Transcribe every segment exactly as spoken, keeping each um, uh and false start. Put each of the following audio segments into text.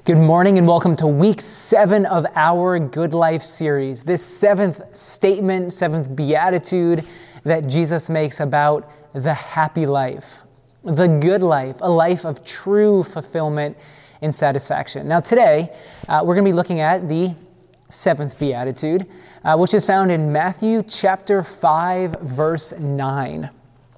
Good morning and welcome to week seven of our Good Life series. This seventh statement, seventh beatitude that Jesus makes about the happy life, the good life, a life of true fulfillment and satisfaction. Now today, uh, we're going to be looking at the seventh beatitude, uh, which is found in Matthew chapter five, verse nine.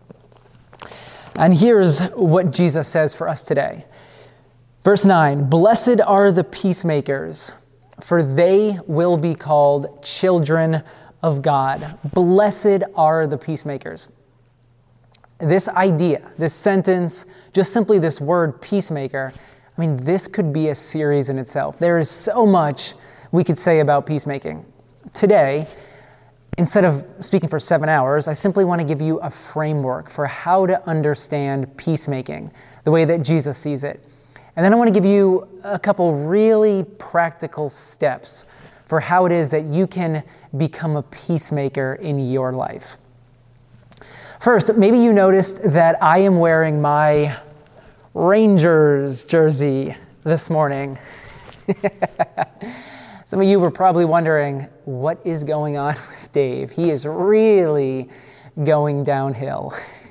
And here's what Jesus says for us today. Verse nine, "Blessed are the peacemakers, for they will be called children of God." Blessed are the peacemakers. This idea, this sentence, just simply this word peacemaker, I mean, this could be a series in itself. There is so much we could say about peacemaking. Today, instead of speaking for seven hours, I simply want to give you a framework for how to understand peacemaking, the way that Jesus sees it. And then I want to give you a couple really practical steps for how it is that you can become a peacemaker in your life. First, maybe you noticed that I am wearing my Rangers jersey this morning. Some of you were probably wondering, what is going on with Dave? He is really going downhill.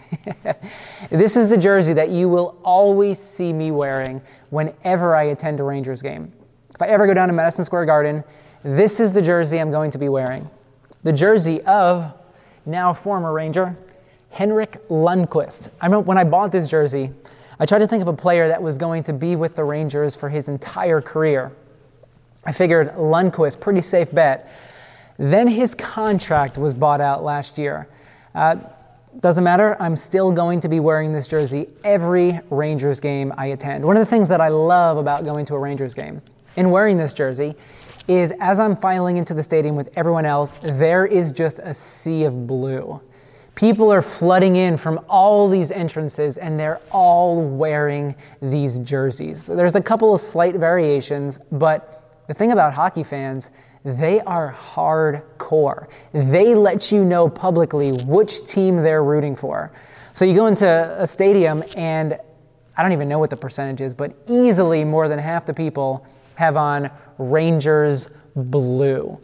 This is the jersey that you will always see me wearing whenever I attend a Rangers game. If I ever go down to Madison Square Garden, this is the jersey I'm going to be wearing. The jersey of now former Ranger, Henrik Lundqvist. I remember when I bought this jersey, I tried to think of a player that was going to be with the Rangers for his entire career. I figured Lundqvist, pretty safe bet. Then his contract was bought out last year. Uh, Doesn't matter, I'm still going to be wearing this jersey every Rangers game I attend. One of the things that I love about going to a Rangers game and wearing this jersey is as I'm filing into the stadium with everyone else, there is just a sea of blue. People are flooding in from all these entrances and they're all wearing these jerseys. So there's a couple of slight variations, but the thing about hockey fans, they are hardcore. They let you know publicly which team they're rooting for. So you go into a stadium and I don't even know what the percentage is, but easily more than half the people have on Rangers blue.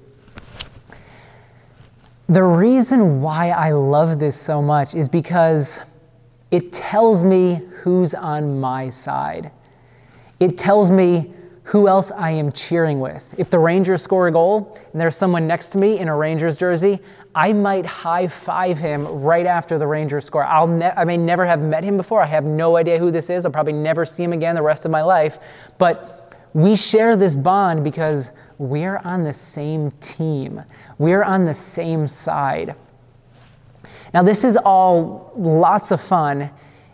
The reason why I love this so much is because it tells me who's on my side. It tells me who else I am cheering with. If the Rangers score a goal and there's someone next to me in a Rangers jersey, I might high-five him right after the Rangers score. I'll ne- I may never have met him before. I have no idea who this is. I'll probably never see him again the rest of my life. But we share this bond because we're on the same team. We're on the same side. Now, this is all lots of fun,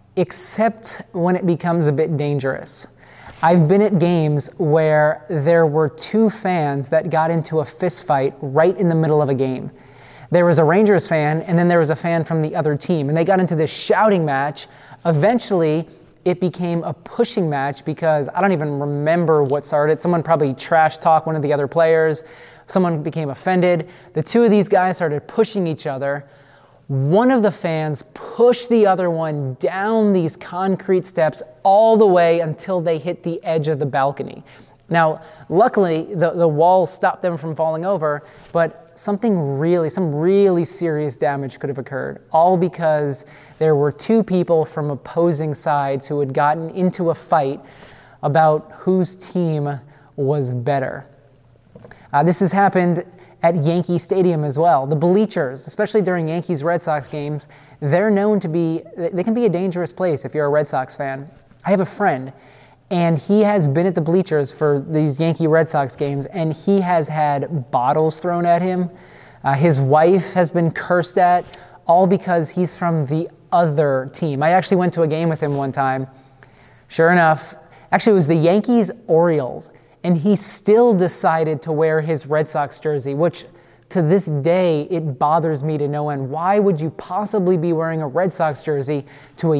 except when it becomes a bit dangerous. I've been at games where there were two fans that got into a fist fight right in the middle of a game. There was a Rangers fan, and then there was a fan from the other team, and they got into this shouting match. Eventually, it became a pushing match because I don't even remember what started. Someone probably trash talked one of the other players. Someone became offended. The two of these guys started pushing each other. One of the fans pushed the other one down these concrete steps all the way until they hit the edge of the balcony. Now, luckily, the, the wall stopped them from falling over, but something really, some really serious damage could have occurred, all because there were two people from opposing sides who had gotten into a fight about whose team was better. Uh, this has happened at Yankee Stadium as well. The bleachers, especially during Yankees-Red Sox games, they're known to be, they can be a dangerous place if you're a Red Sox fan. I have a friend, and he has been at the bleachers for these Yankee-Red Sox games, and he has had bottles thrown at him. Uh, his wife has been cursed at, all because he's from the other team. I actually went to a game with him one time. Sure enough, actually it was the Yankees-Orioles, and he still decided to wear his Red Sox jersey, which to this day, it bothers me to no end. Why would you possibly be wearing a Red Sox jersey to a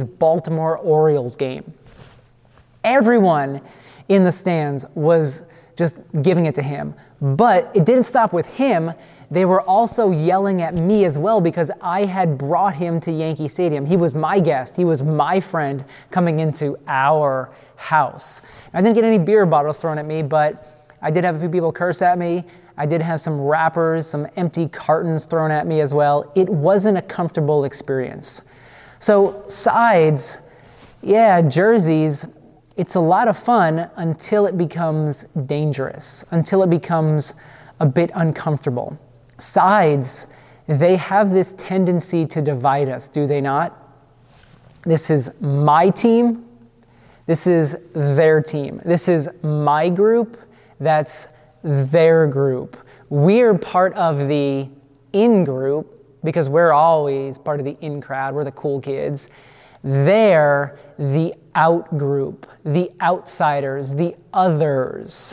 Yankees-Baltimore Orioles game? Everyone in the stands was just giving it to him. But it didn't stop with him. They were also yelling at me as well because I had brought him to Yankee Stadium. He was my guest. He was my friend coming into our house. I didn't get any beer bottles thrown at me, but I did have a few people curse at me. I did have some wrappers, some empty cartons thrown at me as well. It wasn't a comfortable experience. So sides, yeah, jerseys, it's a lot of fun until it becomes dangerous, until it becomes a bit uncomfortable. Sides, they have this tendency to divide us, do they not? This is my team. This is their team. This is my group. That's their group. We're part of the in group because we're always part of the in crowd. We're the cool kids. They're the out group, the outsiders, the others.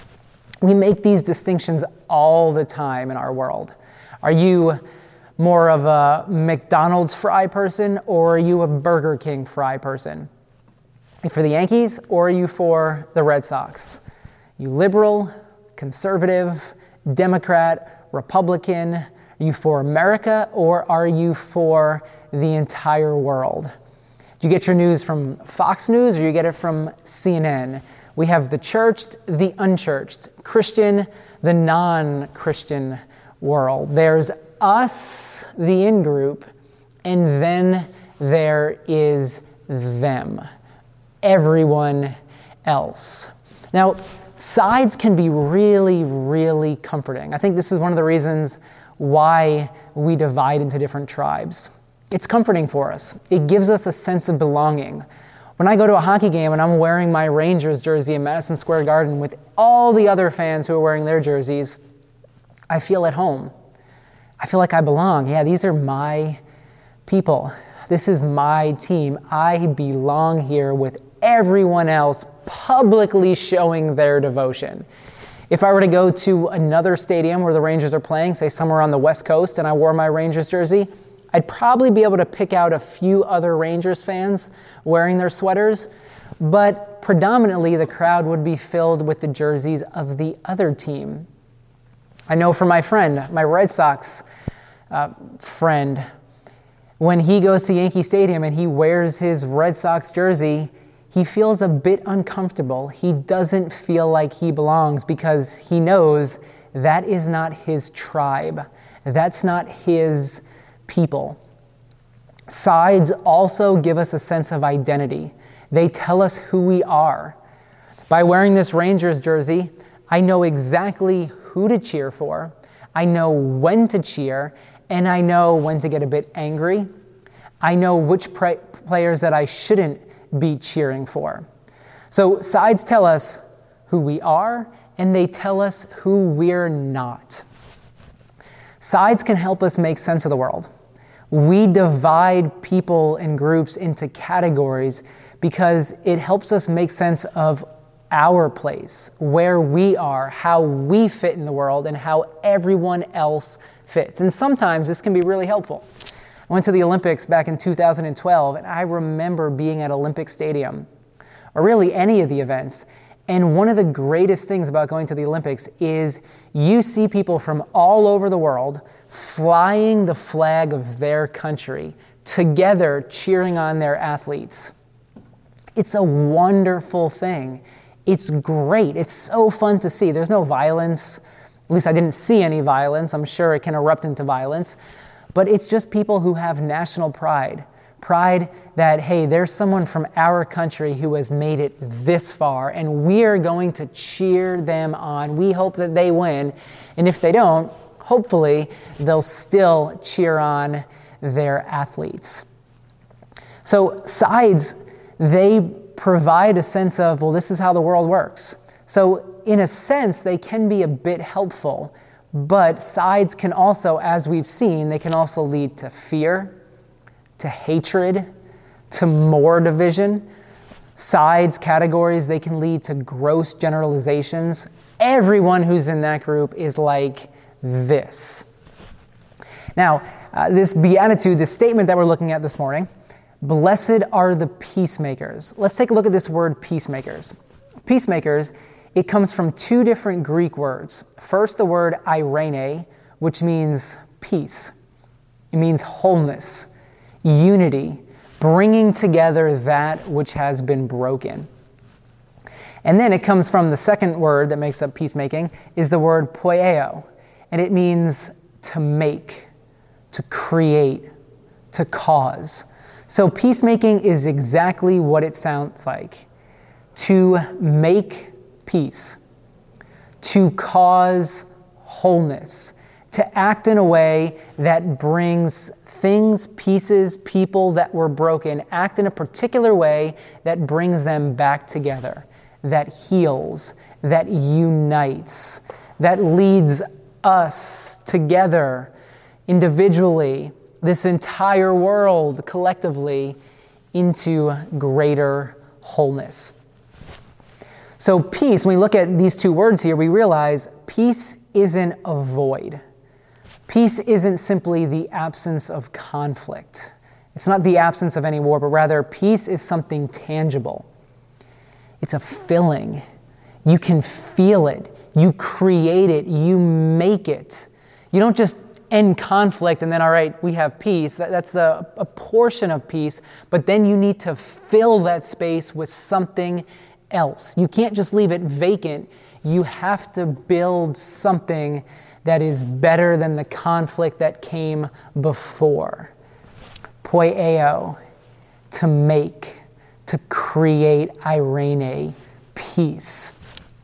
We make these distinctions all the time in our world. Are you more of a McDonald's fry person or are you a Burger King fry person? Are you for the Yankees or are you for the Red Sox? You liberal, conservative, Democrat, Republican? Are you for America or are you for the entire world? Do you get your news from Fox News or you get it from C N N? We have the churched, the unchurched, Christian, the non-Christian world. There's us, the in-group, and then there is them, everyone else. Now, sides can be really, really comforting. I think this is one of the reasons why we divide into different tribes. It's comforting for us. It gives us a sense of belonging. When I go to a hockey game and I'm wearing my Rangers jersey in Madison Square Garden with all the other fans who are wearing their jerseys, I feel at home. I feel like I belong. Yeah, these are my people. This is my team. I belong here with everyone else publicly showing their devotion. If I were to go to another stadium where the Rangers are playing, say somewhere on the West Coast, and I wore my Rangers jersey, I'd probably be able to pick out a few other Rangers fans wearing their sweaters, but predominantly the crowd would be filled with the jerseys of the other team. I know for my friend, my Red Sox uh, friend, when he goes to Yankee Stadium and he wears his Red Sox jersey, he feels a bit uncomfortable. He doesn't feel like he belongs because he knows that is not his tribe. That's not his people. Sides also give us a sense of identity. They tell us who we are. By wearing this Rangers jersey, I know exactly who to cheer for, I know when to cheer, and I know when to get a bit angry. I know which pre- players that I shouldn't be cheering for. So sides tell us who we are, and they tell us who we're not. Sides can help us make sense of the world. We divide people and groups into categories because it helps us make sense of our place, where we are, how we fit in the world, and how everyone else fits. And sometimes this can be really helpful. I went to the Olympics back in two thousand twelve, and I remember being at Olympic Stadium, or really any of the events. And one of the greatest things about going to the Olympics is you see people from all over the world flying the flag of their country, together cheering on their athletes. It's a wonderful thing. It's great. It's so fun to see. There's no violence. At least I didn't see any violence. I'm sure it can erupt into violence. But it's just people who have national pride. Pride that, hey, there's someone from our country who has made it this far, and we're going to cheer them on. We hope that they win. And if they don't, hopefully they'll still cheer on their athletes. So sides, they provide a sense of, well, this is how the world works. So in a sense, they can be a bit helpful, but sides can also, as we've seen, they can also lead to fear, to hatred, to more division. Sides, categories, they can lead to gross generalizations. Everyone who's in that group is like this. Now, uh, this beatitude, this statement that we're looking at this morning, blessed are the peacemakers. Let's take a look at this word peacemakers. Peacemakers, it comes from two different Greek words. First, the word eirene, which means peace. It means wholeness, unity, bringing together that which has been broken. And then it comes from the second word that makes up peacemaking, is the word poieo, and it means to make, to create, to cause. So peacemaking is exactly what it sounds like. To make peace, to cause wholeness, to act in a way that brings things, pieces, people that were broken, act in a particular way that brings them back together, that heals, that unites, that leads us together individually, this entire world collectively, into greater wholeness. So peace, when we look at these two words here, we realize peace isn't a void. Peace isn't simply the absence of conflict. It's not the absence of any war, but rather peace is something tangible. It's a filling. You can feel it. You create it. You make it. You don't just end conflict and then, all right, we have peace. That, that's a, a portion of peace, but then you need to fill that space with something else. You can't just leave it vacant. You have to build something that is better than the conflict that came before. Poieo, to make, to create, eirene, peace.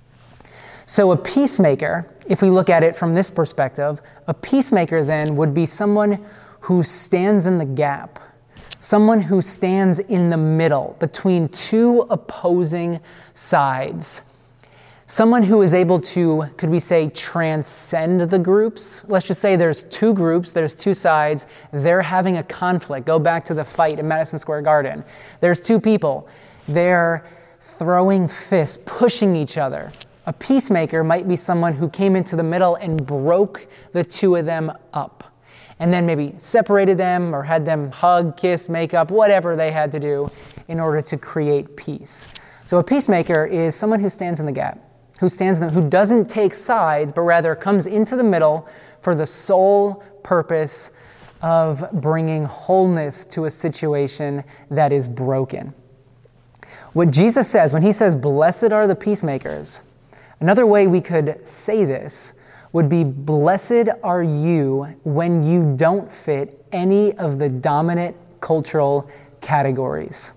So a peacemaker, if we look at it from this perspective, a peacemaker then would be someone who stands in the gap, someone who stands in the middle between two opposing sides. Someone who is able to, could we say, transcend the groups? Let's just say there's two groups, there's two sides, they're having a conflict. Go back to the fight in Madison Square Garden. There's two people. They're throwing fists, pushing each other. A peacemaker might be someone who came into the middle and broke the two of them up, and then maybe separated them or had them hug, kiss, make up, whatever they had to do in order to create peace. So a peacemaker is someone who stands in the gap, who stands in the, who doesn't take sides, but rather comes into the middle for the sole purpose of bringing wholeness to a situation that is broken. What Jesus says when he says, "Blessed are the peacemakers," another way we could say this would be, blessed are you when you don't fit any of the dominant cultural categories.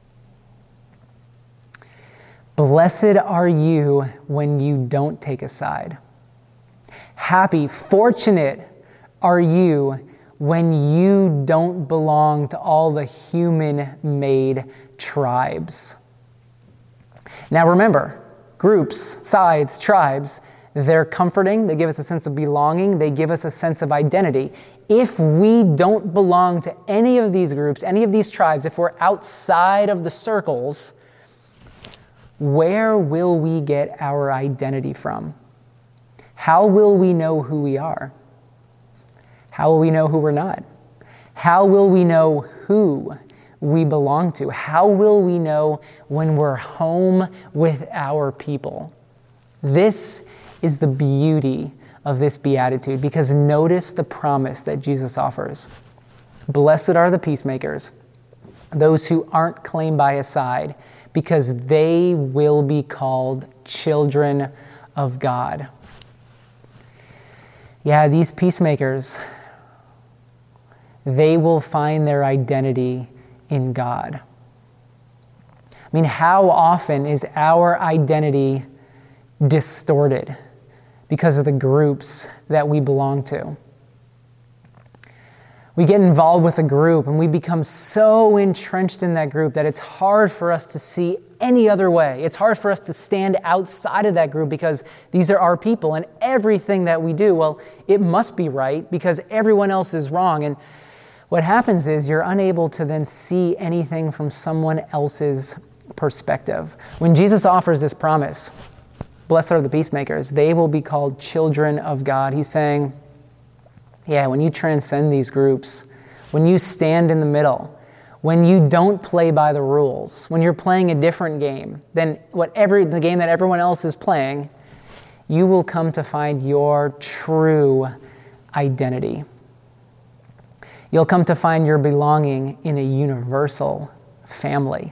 Blessed are you when you don't take a side. Happy, fortunate are you when you don't belong to all the human-made tribes. Now remember, groups, sides, tribes, they're comforting, they give us a sense of belonging, they give us a sense of identity. If we don't belong to any of these groups, any of these tribes, if we're outside of the circles, where will we get our identity from? How will we know who we are? How will we know who we're not? How will we know who we belong to? How will we know when we're home with our people? This is the beauty of this beatitude, because notice the promise that Jesus offers. Blessed are the peacemakers, those who aren't claimed by a side, because they will be called children of God. Yeah, these peacemakers, they will find their identity in God. I mean, how often is our identity distorted because of the groups that we belong to? We get involved with a group and we become so entrenched in that group that it's hard for us to see any other way. It's hard for us to stand outside of that group because these are our people, and everything that we do, well, it must be right because everyone else is wrong. And what happens is you're unable to then see anything from someone else's perspective. When Jesus offers this promise, blessed are the peacemakers, they will be called children of God. He's saying, yeah, when you transcend these groups, when you stand in the middle, when you don't play by the rules, when you're playing a different game than what every, the game that everyone else is playing, you will come to find your true identity. You'll come to find your belonging in a universal family.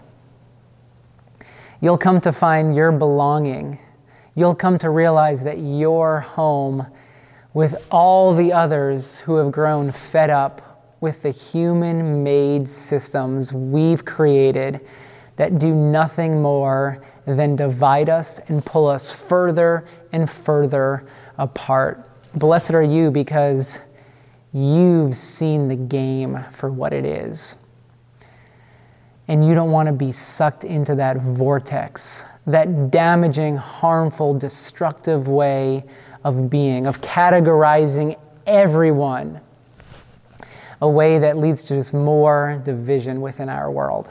You'll come to find your belonging. You'll come to realize that your home with all the others who have grown fed up with the human-made systems we've created that do nothing more than divide us and pull us further and further apart. Blessed are you because you've seen the game for what it is. And you don't want to be sucked into that vortex, that damaging, harmful, destructive way of being, of categorizing everyone, a way that leads to just more division within our world.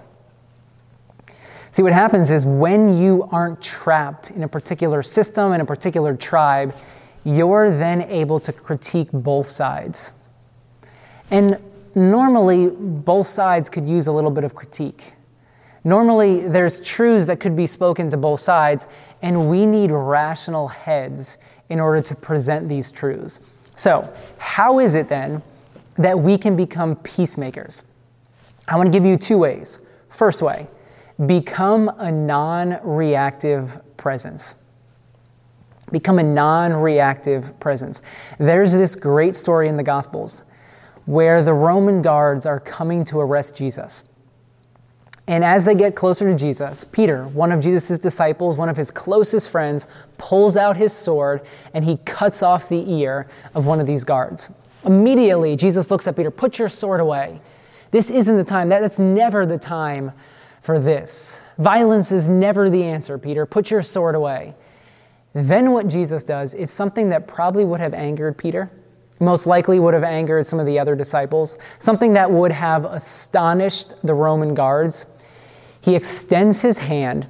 See, what happens is when you aren't trapped in a particular system, in a particular tribe, you're then able to critique both sides. And normally, both sides could use a little bit of critique. Normally, there's truths that could be spoken to both sides, and we need rational heads in order to present these truths. So, how is it then that we can become peacemakers? I want to give you two ways. First way, become a non-reactive presence. Become a non-reactive presence. There's this great story in the Gospels where the Roman guards are coming to arrest Jesus. And as they get closer to Jesus, Peter, one of Jesus' disciples, one of his closest friends, pulls out his sword and he cuts off the ear of one of these guards. Immediately, Jesus looks at Peter, "Put your sword away. This isn't the time. That, that's never the time for this. Violence is never the answer, Peter. Put your sword away." Then what Jesus does is something that probably would have angered Peter, most likely would have angered some of the other disciples, something that would have astonished the Roman guards. He extends his hand,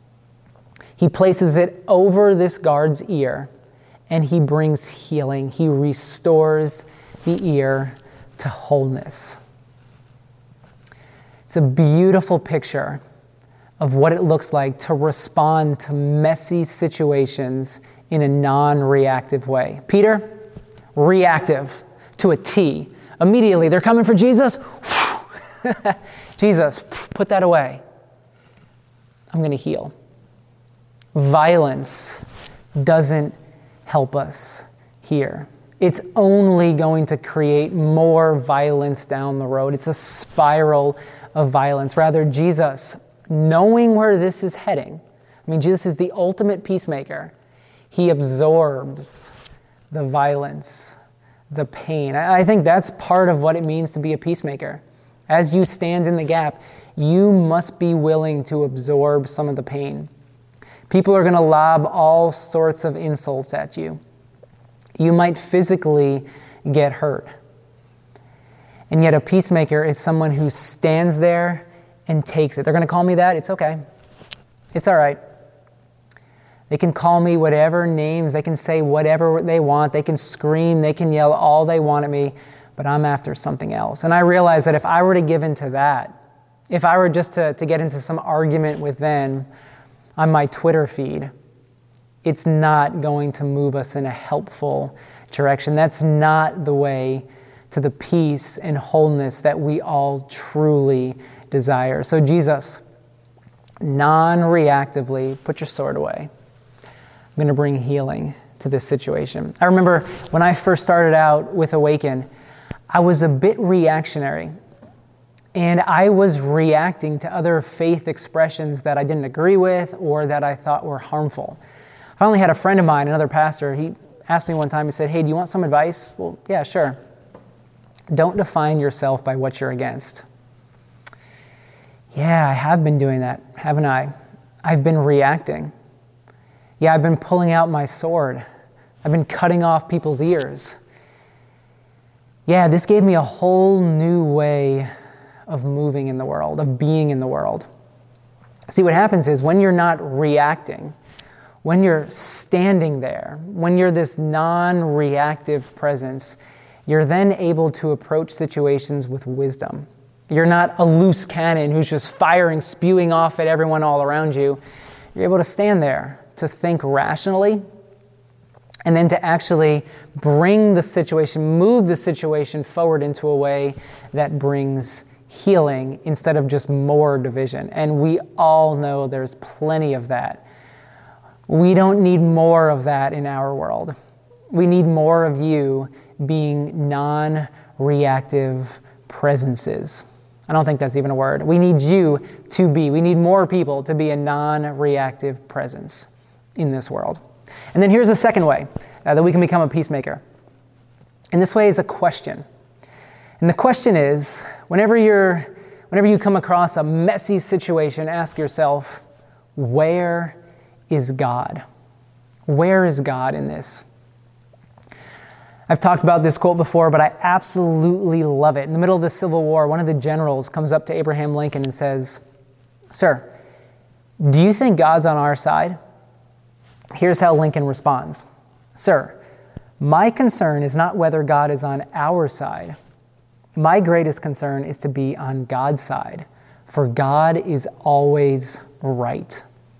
he places it over this guard's ear, and he brings healing. He restores the ear to wholeness. It's a beautiful picture of what it looks like to respond to messy situations in a non-reactive way. Peter, reactive to a T. Immediately, they're coming for Jesus. Jesus, put that away. I'm going to heal. Violence doesn't help us here. It's only going to create more violence down the road. It's a spiral of violence. Rather, Jesus, knowing where this is heading, I mean, Jesus is the ultimate peacemaker. He absorbs the violence, the pain. I think that's part of what it means to be a peacemaker. As you stand in the gap, you must be willing to absorb some of the pain. People are going to lob all sorts of insults at you. You might physically get hurt. And yet a peacemaker is someone who stands there and takes it. They're going to call me that. It's okay. It's all right. They can call me whatever names. They can say whatever they want. They can scream. They can yell all they want at me. But I'm after something else. And I realize that if I were to give into that, if I were just to, to get into some argument with them on my Twitter feed, it's not going to move us in a helpful direction. That's not the way to the peace and wholeness that we all truly desire. So Jesus, non-reactively, put your sword away. I'm going to bring healing to this situation. I remember when I first started out with Awaken, I was a bit reactionary. And I was reacting to other faith expressions that I didn't agree with or that I thought were harmful. I finally had a friend of mine, another pastor, he asked me one time, he said, "Hey, do you want some advice?" Well, yeah, sure. Don't define yourself by what you're against. Yeah, I have been doing that, haven't I? I've been reacting. Yeah, I've been pulling out my sword. I've been cutting off people's ears. Yeah, this gave me a whole new way of moving in the world, of being in the world. See, what happens is when you're not reacting, when you're standing there, when you're this non-reactive presence, you're then able to approach situations with wisdom. You're not a loose cannon who's just firing, spewing off at everyone all around you. You're able to stand there, to think rationally, and then to actually bring the situation, move the situation forward into a way that brings healing instead of just more division. And we all know there's plenty of that. We don't need more of that in our world. We need more of you being non-reactive presences. I don't think that's even a word. We need you to be, we need more people to be a non-reactive presence in this world. And then here's a second way uh, that we can become a peacemaker. And this way is a question. And the question is, whenever you're, whenever you come across a messy situation, ask yourself, where is God? Where is God in this? I've talked about this quote before, but I absolutely love it. In the middle of the Civil War, one of the generals comes up to Abraham Lincoln and says, "Sir, do you think God's on our side?" Here's how Lincoln responds. "Sir, my concern is not whether God is on our side. My greatest concern is to be on God's side, for God is always right."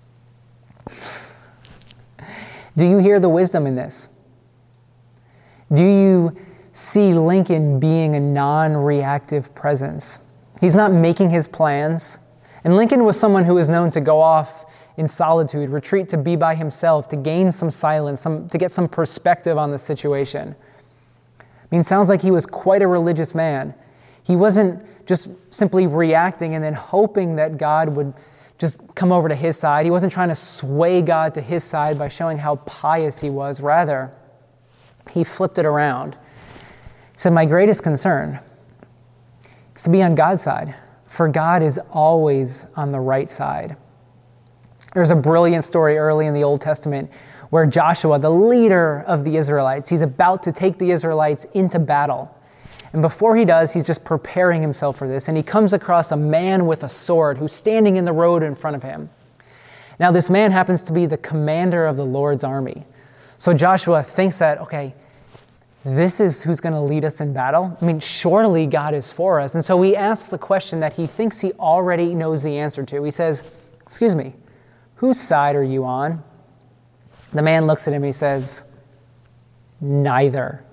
Do you hear the wisdom in this? Do you see Lincoln being a non-reactive presence? He's not making his plans. And Lincoln was someone who was known to go off in solitude, retreat to be by himself, to gain some silence, some, to get some perspective on the situation. I mean, it sounds like he was quite a religious man. He wasn't just simply reacting and then hoping that God would just come over to his side. He wasn't trying to sway God to his side by showing how pious he was. Rather, he flipped it around. He said, my greatest concern is to be on God's side, for God is always on the right side. There's a brilliant story early in the Old Testament where Joshua, the leader of the Israelites, he's about to take the Israelites into battle. And before he does, he's just preparing himself for this. And he comes across a man with a sword who's standing in the road in front of him. Now, this man happens to be the commander of the Lord's army. So Joshua thinks that, okay, this is who's going to lead us in battle. I mean, surely God is for us. And so he asks a question that he thinks he already knows the answer to. He says, excuse me, whose side are you on? The man looks at him and he says, neither.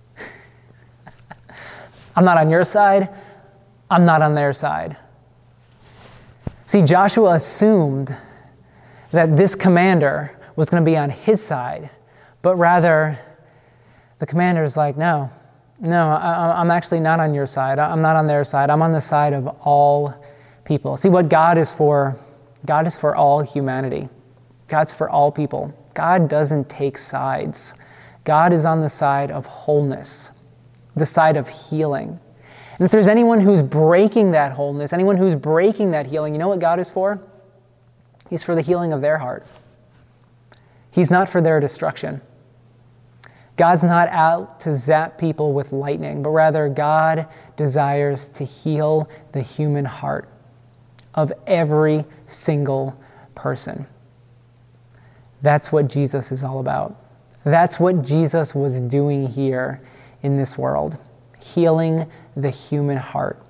I'm not on your side. I'm not on their side. See, Joshua assumed that this commander was going to be on his side, but rather the commander is like, no, no, I, I'm actually not on your side. I'm not on their side. I'm on the side of all people. See, what God is for, God is for all humanity. God's for all people. God doesn't take sides. God is on the side of wholeness, the side of healing. And if there's anyone who's breaking that wholeness, anyone who's breaking that healing, you know what God is for? He's for the healing of their heart. He's not for their destruction. God's not out to zap people with lightning, but rather God desires to heal the human heart of every single person. That's what Jesus is all about. That's what Jesus was doing here in this world, healing the human heart.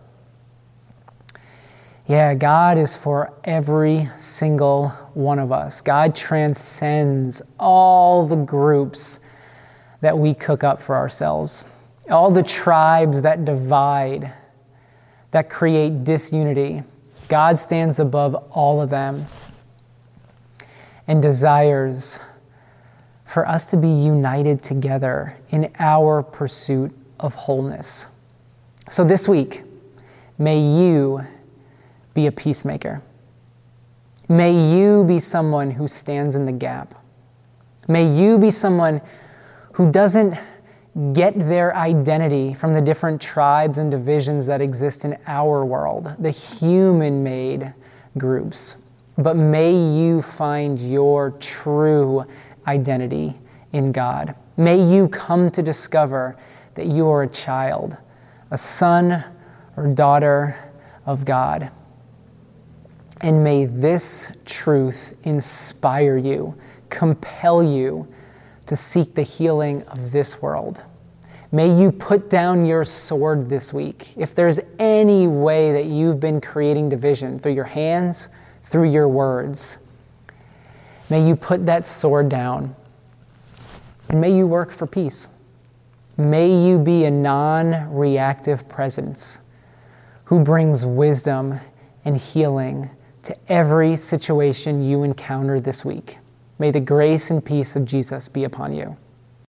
Yeah, God is for every single one of us. God transcends all the groups that we cook up for ourselves, all the tribes that divide, that create disunity. God stands above all of them and desires for us to be united together in our pursuit of wholeness. So this week, may you be a peacemaker. May you be someone who stands in the gap. May you be someone who doesn't get their identity from the different tribes and divisions that exist in our world, the human-made groups, but may you find your true identity in God. May you come to discover that you are a child, a son or daughter of God. And may this truth inspire you, compel you to seek the healing of this world. May you put down your sword this week. If there's any way that you've been creating division through your hands, through your words, may you put that sword down, and may you work for peace. May you be a non-reactive presence who brings wisdom and healing to every situation you encounter this week. May the grace and peace of Jesus be upon you.